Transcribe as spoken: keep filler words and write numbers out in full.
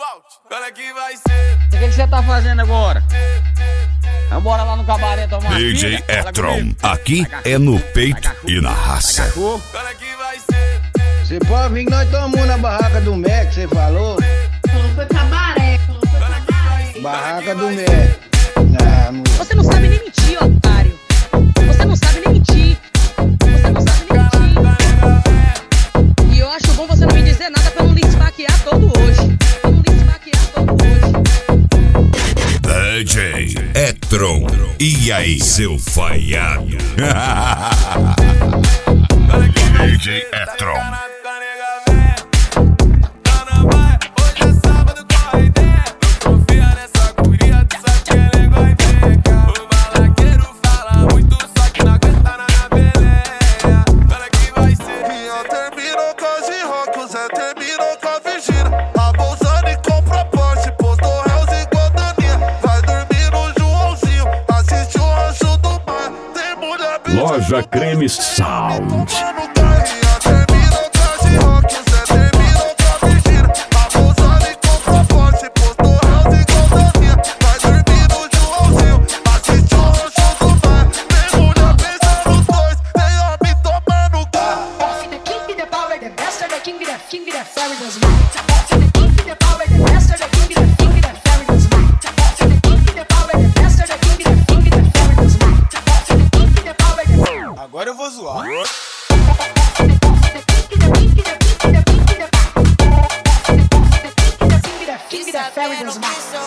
Quando é que vai ser? O que você tá fazendo agora? Vambora lá no cabaré tomar D J uma pinga? Etron, aqui é no peito e na raça. Quando é que vai ser? Cê pode vir que nós tomamos na barraca do Mac, cê falou? Falou foi cabaré, falou foi cabaré. Barraca do Mac. Ah, mulher. Você não sabe nem mentir, otário. Você não sabe nem mentir. Você não sabe nem mentir. E eu acho bom você não me dizer nada pra não lhe esfaquear todo hoje. Pra não lhe esfaquear todo hoje. D J Etron, e aí seu falhado? D J Etron. Loja Creme Sound. Agora eu vou zoar. King of Fairy